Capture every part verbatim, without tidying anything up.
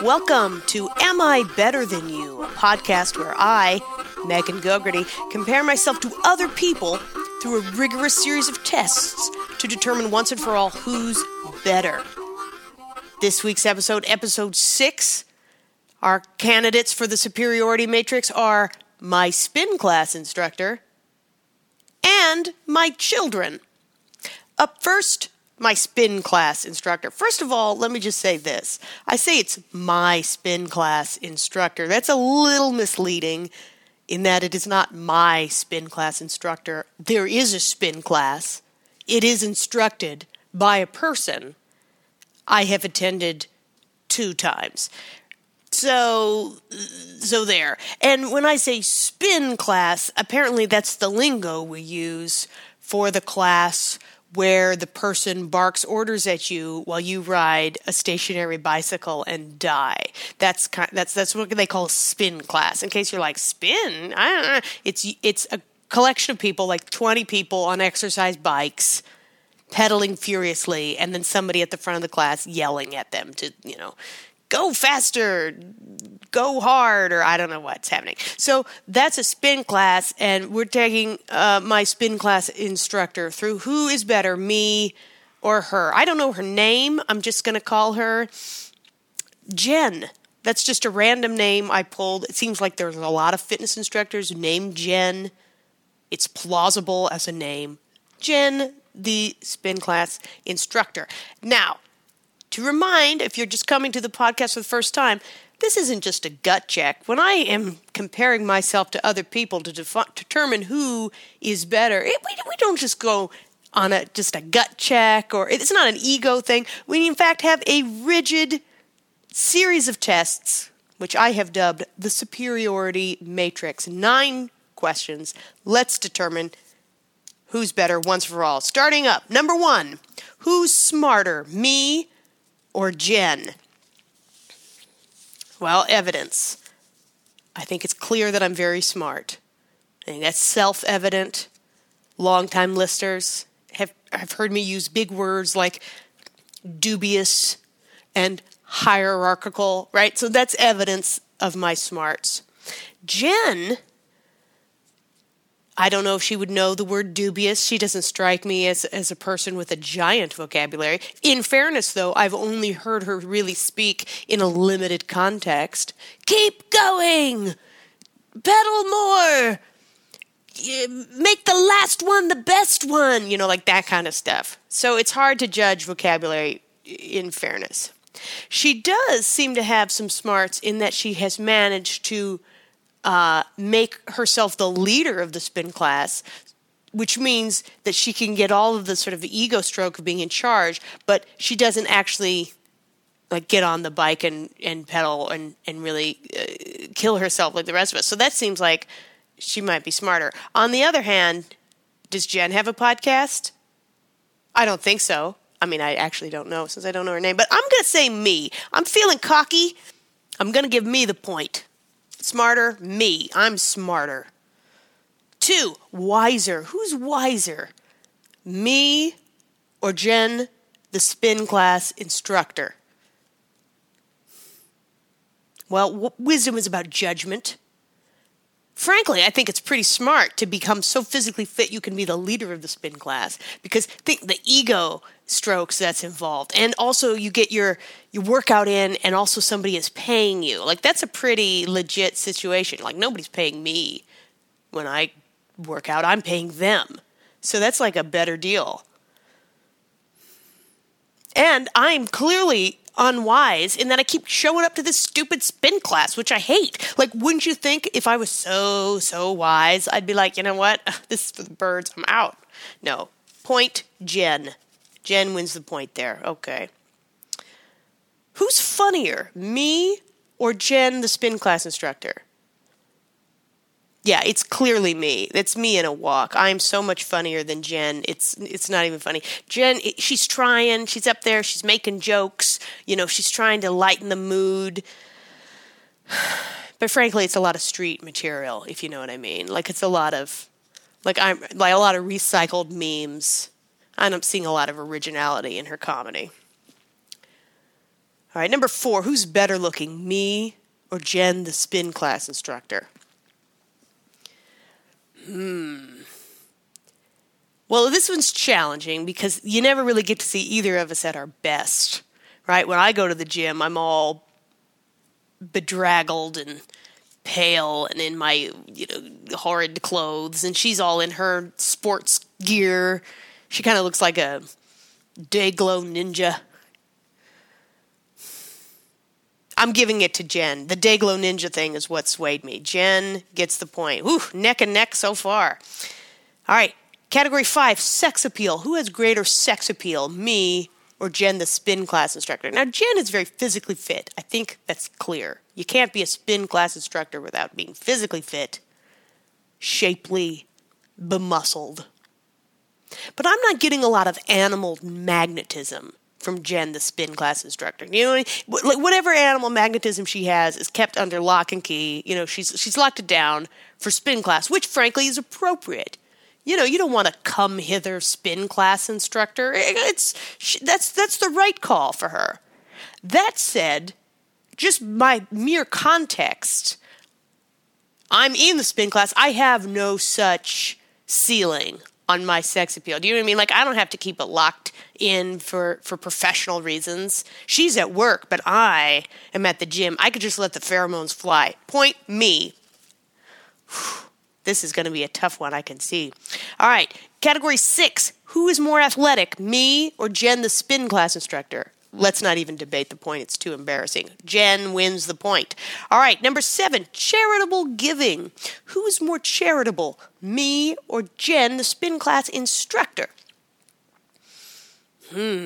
Welcome to Am I Better Than You, a podcast where I, Megan Gogarty, compare myself to other people through a rigorous series of tests to determine once and for all who's better. This week's episode, episode six, our candidates for the superiority matrix are my spin class instructor and my children. Up first, my spin class instructor. First of all, let me just say this. I say it's my spin class instructor. That's a little misleading in that it is not my spin class instructor. There is a spin class. It is instructed by a person I have attended two times. So, so there. And when I say spin class, apparently that's the lingo we use for the class where the person barks orders at you while you ride a stationary bicycle and die. That's kind, that's that's what they call spin class. In case you're like, spin? I don't know. It's it's a collection of people, like twenty people on exercise bikes, pedaling furiously, and then somebody at the front of the class yelling at them to, you know, go faster, go hard, or I don't know what's happening. So that's a spin class, and we're taking uh, my spin class instructor through who is better, me or her. I don't know her name. I'm just going to call her Jen. That's just a random name I pulled. It seems like there's a lot of fitness instructors named Jen. It's plausible as a name. Jen, the spin class instructor. Now, to remind, if you're just coming to the podcast for the first time, this isn't just a gut check. When I am comparing myself to other people to defi- determine who is better, it, we, we don't just go on a just a gut check, or it's not an ego thing. We, in fact, have a rigid series of tests, which I have dubbed the superiority matrix. Nine questions. Let's determine who's better once for all. Starting up, number one, who's smarter, me or Jen? Well, evidence. I think it's clear that I'm very smart. I think that's self-evident. Long-time listeners have, have heard me use big words like dubious and hierarchical, right? So that's evidence of my smarts. Jen, I don't know if she would know the word dubious. She doesn't strike me as, as a person with a giant vocabulary. In fairness, though, I've only heard her really speak in a limited context. Keep going! Pedal more! Make the last one the best one! You know, like that kind of stuff. So it's hard to judge vocabulary in fairness. She does seem to have some smarts in that she has managed to Uh, make herself the leader of the spin class, which means that she can get all of the sort of ego stroke of being in charge, but she doesn't actually like get on the bike and, and pedal and, and really uh, kill herself like the rest of us. So that seems like she might be smarter. On the other hand, does Jen have a podcast? I don't think so. I mean, I actually don't know since I don't know her name, but I'm going to say me. I'm feeling cocky. I'm going to give me the point. Smarter, me. I'm smarter. Two, wiser. Who's wiser? Me or Jen, the spin class instructor? Well, w- wisdom is about judgment. Frankly, I think it's pretty smart to become so physically fit you can be the leader of the spin class, because think the ego strokes that's involved, and also you get your your workout in, and also somebody is paying you. Like that's a pretty legit situation. Like nobody's paying me when I work out; I'm paying them. So that's like a better deal. And I'm clearly unwise in that I keep showing up to this stupid spin class, which I hate. Like, wouldn't you think if I was so, so wise, I'd be like, you know what? This is for the birds. I'm out. No. Point Jen. Jen wins the point there. Okay. Who's funnier, me or Jen, the spin class instructor? Yeah, it's clearly me. It's me in a walk. I'm so much funnier than Jen. It's it's not even funny. Jen, she's trying. She's up there. She's making jokes. You know, she's trying to lighten the mood. But frankly, it's a lot of street material, if you know what I mean. Like it's a lot of, like I'm like a lot of recycled memes. I'm seeing a lot of originality in her comedy. All right, number four, who's better looking, me or Jen, the spin class instructor? Hmm. Well, this one's challenging because you never really get to see either of us at our best, right? When I go to the gym, I'm all bedraggled and pale and in my, you know, horrid clothes, and she's all in her sports gear. She kind of looks like a day-glow ninja. I'm giving it to Jen. The day-glow ninja thing is what swayed me. Jen gets the point. Whew, neck and neck so far. All right, category five, sex appeal. Who has greater sex appeal, me or Jen, the spin class instructor? Now, Jen is very physically fit. I think that's clear. You can't be a spin class instructor without being physically fit, shapely, bemuscled. But I'm not getting a lot of animal magnetism from Jen, the spin class instructor. You know, like whatever animal magnetism she has is kept under lock and key. You know, she's she's locked it down for spin class, which frankly is appropriate. You know, you don't want a come hither spin class instructor. It's that's that's the right call for her. That said, just my mere context, I'm in the spin class. I have no such ceiling on my sex appeal. Do you know what I mean? Like, I don't have to keep it locked in for, for professional reasons. She's at work, but I am at the gym. I could just let the pheromones fly. Point me. Whew. This is going to be a tough one, I can see. All right, category six. Who is more athletic, me or Jen, the spin class instructor? Let's not even debate the point. It's too embarrassing. Jen wins the point. All right, number seven, charitable giving. Who is more charitable, me or Jen, the spin class instructor? Hmm.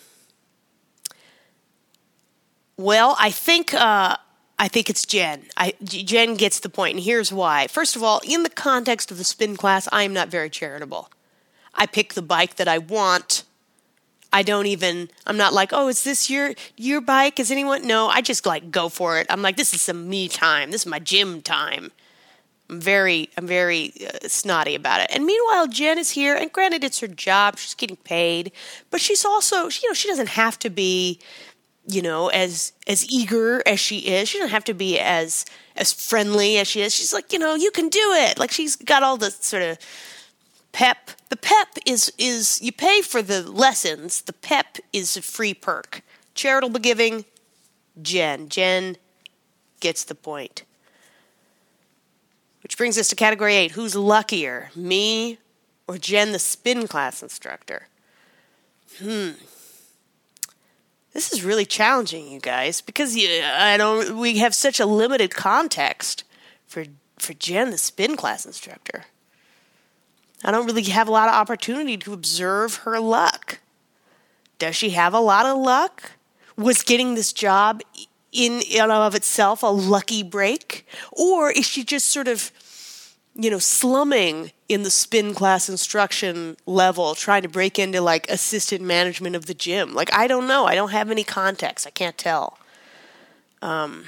Well, I think uh, I think it's Jen. I, Jen gets the point, and here's why. First of all, in the context of the spin class, I am not very charitable. I pick the bike that I want. I don't even, I'm not like, oh, is this your your bike? Is anyone? No, I just like go for it. I'm like, this is some me time. This is my gym time. I'm very, I'm very uh, snotty about it. And meanwhile, Jen is here, and granted, it's her job. She's getting paid, but she's also, you know, she doesn't have to be, you know, as as eager as she is. She doesn't have to be as as friendly as she is. She's like, you know, you can do it. Like, she's got all the sort of pep. The pep is, is you pay for the lessons. The pep is a free perk. Charitable giving, Jen. Jen gets the point. Which brings us to category eight. Who's luckier, me or Jen, the spin class instructor? Hmm. This is really challenging, you guys, because yeah, I don't. We have such a limited context for for Jen, the spin class instructor. I don't really have a lot of opportunity to observe her luck. Does she have a lot of luck? Was getting this job in and of itself a lucky break? Or is she just sort of, you know, slumming in the spin class instruction level, trying to break into like assistant management of the gym? Like, I don't know. I don't have any context. I can't tell. Um,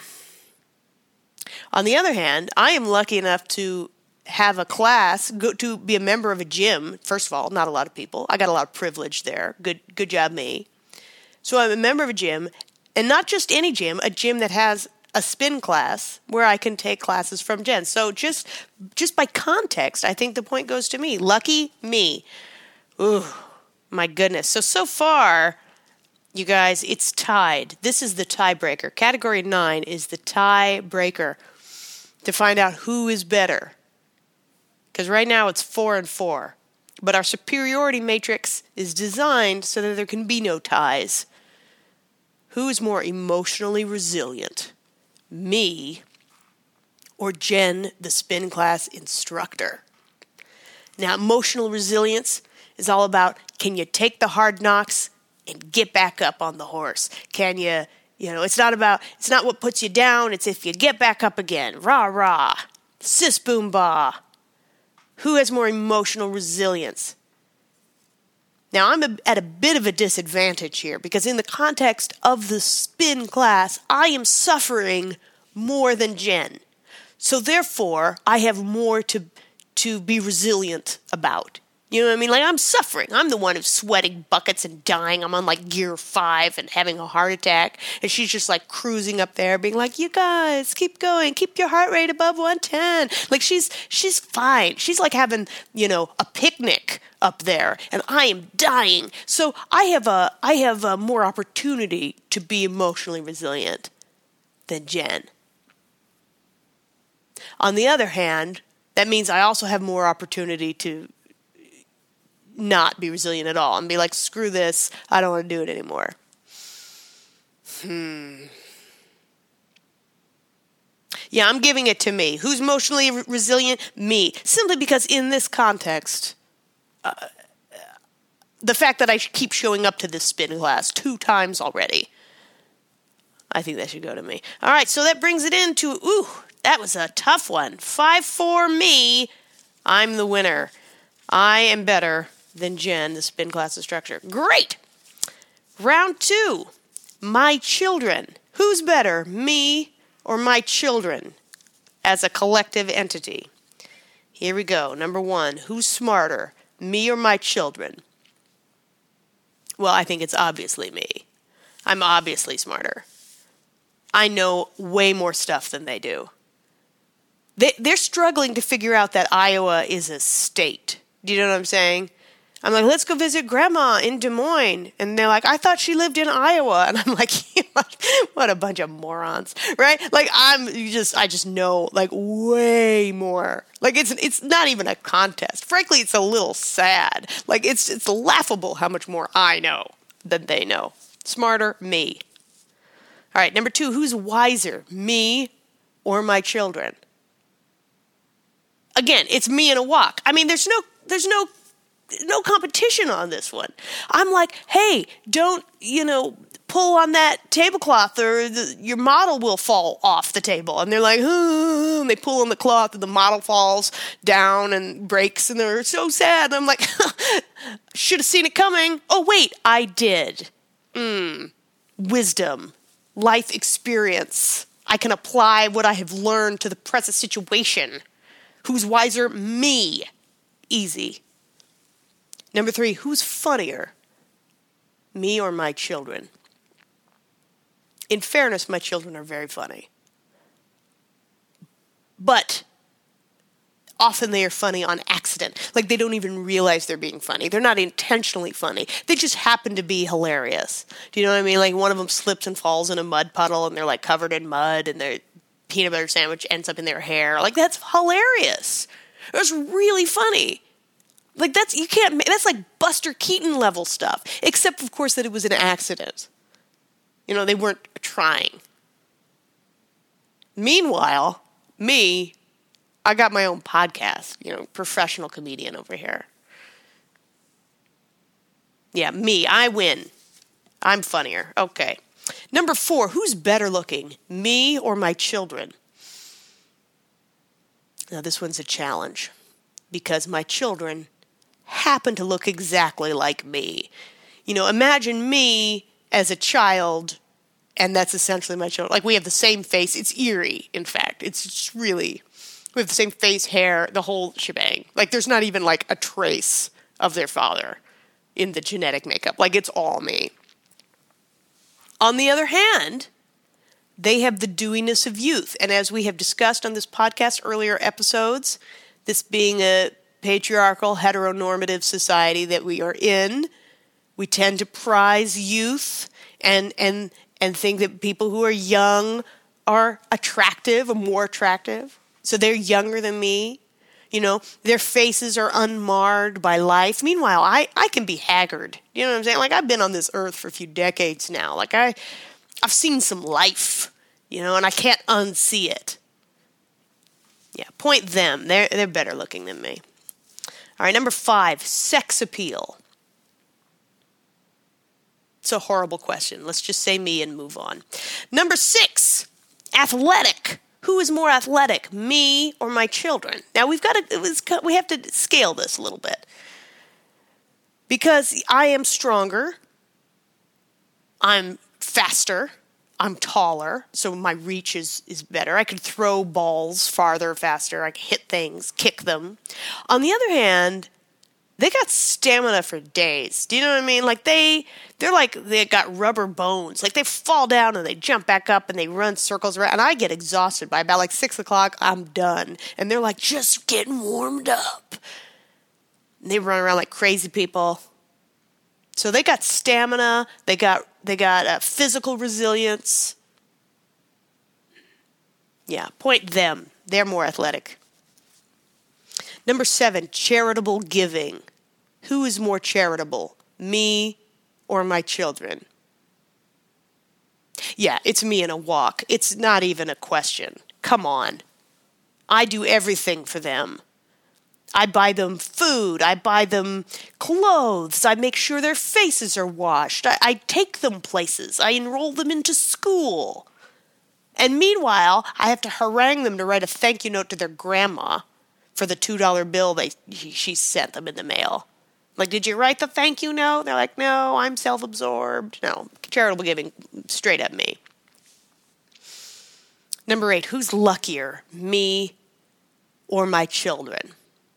on the other hand, I am lucky enough to have a class, go to be a member of a gym. First of all, not a lot of people. I got a lot of privilege there. Good, good job, me. So I'm a member of a gym, and not just any gym, a gym that has a spin class where I can take classes from Jen. So just, just by context, I think the point goes to me. Lucky me. Ooh, my goodness. So, so far, you guys, it's tied. This is the tiebreaker. Category nine is the tiebreaker to find out who is better. Because right now it's four and four. But our superiority matrix is designed so that there can be no ties. Who is more emotionally resilient? Me or Jen, the spin class instructor? Now, emotional resilience is all about, can you take the hard knocks and get back up on the horse? Can you, you know, it's not about, it's not what puts you down, it's if you get back up again. Rah, rah. Sis, boom, bah. Who has more emotional resilience? Now, I'm a, at a bit of a disadvantage here because in the context of the spin class, I am suffering more than Jen. So therefore, I have more to, to be resilient about. You know what I mean? Like, I'm suffering. I'm the one who's sweating buckets and dying. I'm on like gear five and having a heart attack. And she's just like cruising up there being like, you guys, keep going. Keep your heart rate above one ten. Like, she's she's fine. She's like having, you know, a picnic up there. And I am dying. So I have a I have a more opportunity to be emotionally resilient than Jen. On the other hand, that means I also have more opportunity to not be resilient at all and be like, screw this, I don't want to do it anymore. Hmm. Yeah, I'm giving it to me. Who's emotionally re- resilient? Me. Simply because in this context, uh, the fact that I keep showing up to this spin class two times already, I think that should go to me. All right, so that brings it into, ooh, that was a tough one. five four me. I'm the winner. I am better than Jen, the spin class instructor. Great. Round two. My children. Who's better, me or my children as a collective entity? Here we go. Number one. Who's smarter, me or my children? Well, I think it's obviously me. I'm obviously smarter. I know way more stuff than they do. They, they're struggling to figure out that Iowa is a state. Do you know what I'm saying? I'm like, let's go visit Grandma in Des Moines. And they're like, I thought she lived in Iowa. And I'm like, what a bunch of morons, right? Like, I'm just, I just know, like, way more. Like, it's it's not even a contest. Frankly, it's a little sad. Like, it's it's laughable how much more I know than they know. Smarter, me. All right, number two, who's wiser, me or my children? Again, it's me in a walk. I mean, there's no, there's no, no competition on this one. I'm like, hey, don't, you know, pull on that tablecloth or the, your model will fall off the table. And they're like, oh, and they pull on the cloth and the model falls down and breaks and they're so sad. And I'm like, should have seen it coming. Oh, wait, I did. Mm. Wisdom, life experience. I can apply what I have learned to the present situation. Who's wiser? Me. Easy. Number three, who's funnier? Me or my children? In fairness, my children are very funny. But often they are funny on accident. Like, they don't even realize they're being funny. They're not intentionally funny. They just happen to be hilarious. Do you know what I mean? Like, one of them slips and falls in a mud puddle and they're like covered in mud and their peanut butter sandwich ends up in their hair. Like, that's hilarious. It's really funny. Like, that's, you can't, that's like Buster Keaton level stuff. Except, of course, that it was an accident. You know, they weren't trying. Meanwhile, me, I got my own podcast, you know, professional comedian over here. Yeah, me, I win. I'm funnier. Okay. Number four, who's better looking, me or my children? Now, this one's a challenge because my children happen to look exactly like me. You know, imagine me as a child, and that's essentially my children. Like, we have the same face. It's eerie, in fact. It's just really, we have the same face, hair, the whole shebang. Like, there's not even, like, a trace of their father in the genetic makeup. Like, it's all me. On the other hand, they have the dewiness of youth. And as we have discussed on this podcast earlier episodes, this being a patriarchal, heteronormative society that we are in, we tend to prize youth and and and think that people who are young are attractive or more attractive. So they're younger than me. You know, their faces are unmarred by life. Meanwhile, I, I can be haggard. You know what I'm saying? Like, I've been on this earth for a few decades now. Like, I, I've seen some life, you know, and I can't unsee it. Yeah, point them. They're, they're better looking than me. All right, number five, sex appeal. It's a horrible question. Let's just say me and move on. Number six, athletic. Who is more athletic, me or my children? Now, we've got to, it was, we have to scale this a little bit. Because I am stronger, I'm faster, I'm taller, so my reach is, is better. I could throw balls farther, faster. I can hit things, kick them. On the other hand, they got stamina for days. Do you know what I mean? Like they, they're like, they got rubber bones. Like they fall down and they jump back up and they run circles around. And I get exhausted by about like six o'clock. I'm done. And they're like just getting warmed up. And they run around like crazy people. So they got stamina. They got they got uh, physical resilience. Yeah, point them. They're more athletic. Number seven, charitable giving. Who is more charitable, me or my children? Yeah, it's me in a walk. It's not even a question. Come on. I do everything for them. I buy them food. I buy them clothes. I make sure their faces are washed. I, I take them places. I enroll them into school. And meanwhile, I have to harangue them to write a thank you note to their grandma for the two dollar bill they she sent them in the mail. Like, did you write the thank you note? They're like, no, I'm self-absorbed. No, charitable giving, straight up me. Number eight, who's luckier, me or my children?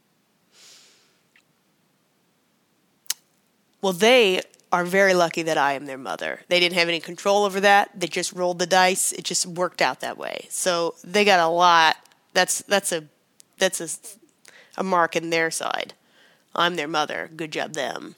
Well, they are very lucky that I am their mother. They didn't have any control over that. They just rolled the dice. It just worked out that way. So they got a lot. That's that's a that's a, a mark in their side. I'm their mother. Good job, them.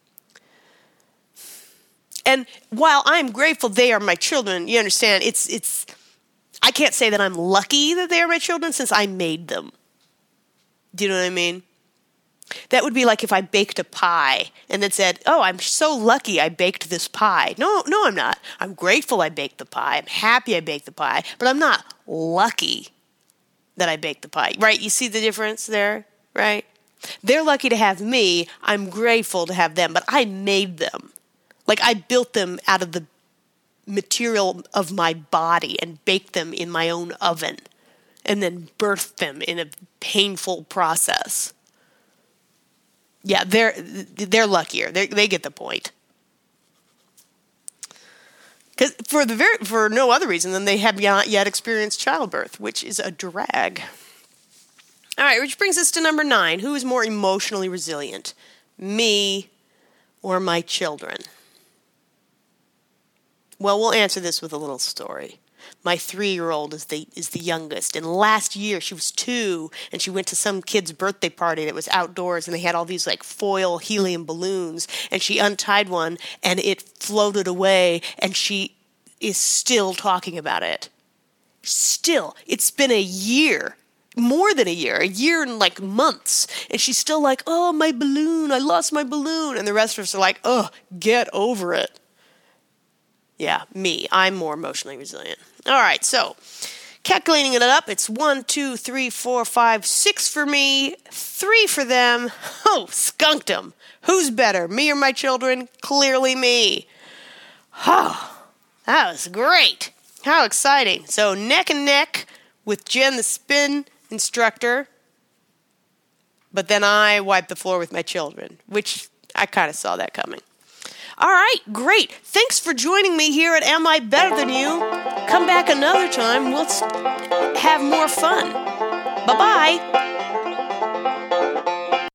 And while I'm grateful they are my children, you understand, it's it's. I can't say that I'm lucky that they are my children since I made them. Do you know what I mean? That would be like if I baked a pie and then said, oh, I'm so lucky I baked this pie. No, no, I'm not. I'm grateful I baked the pie. I'm happy I baked the pie. But I'm not lucky that I baked the pie. Right? You see the difference there? Right? They're lucky to have me. I'm grateful to have them. But I made them. Like I built them out of the material of my body and baked them in my own oven. And then birthed them in a painful process. Yeah, they're they're luckier. They they get the point. Because for the very for no other reason than they have not yet experienced childbirth, which is a drag. All right, which brings us to number nine. Who is more emotionally resilient, me or my children? Well, we'll answer this with a little story. My three-year-old is the is the youngest, and last year she was two, and she went to some kid's birthday party that was outdoors, and they had all these like foil helium balloons, and she untied one, and it floated away, and she is still talking about it. Still, it's been a year, more than a year, a year and like months, and she's still like, oh, my balloon, I lost my balloon, and the rest of us are like, oh, get over it. Yeah, me. I'm more emotionally resilient. All right, so calculating it up, it's one, two, three, four, five, six for me, three for them. Oh, skunked them. Who's better, me or my children? Clearly me. Oh, that was great. How exciting. So neck and neck with Jen, the spin instructor. But then I wiped the floor with my children, which I kind of saw that coming. All right, great. Thanks for joining me here at Am I Better Than You? Come back another time. We'll have more fun. Bye-bye.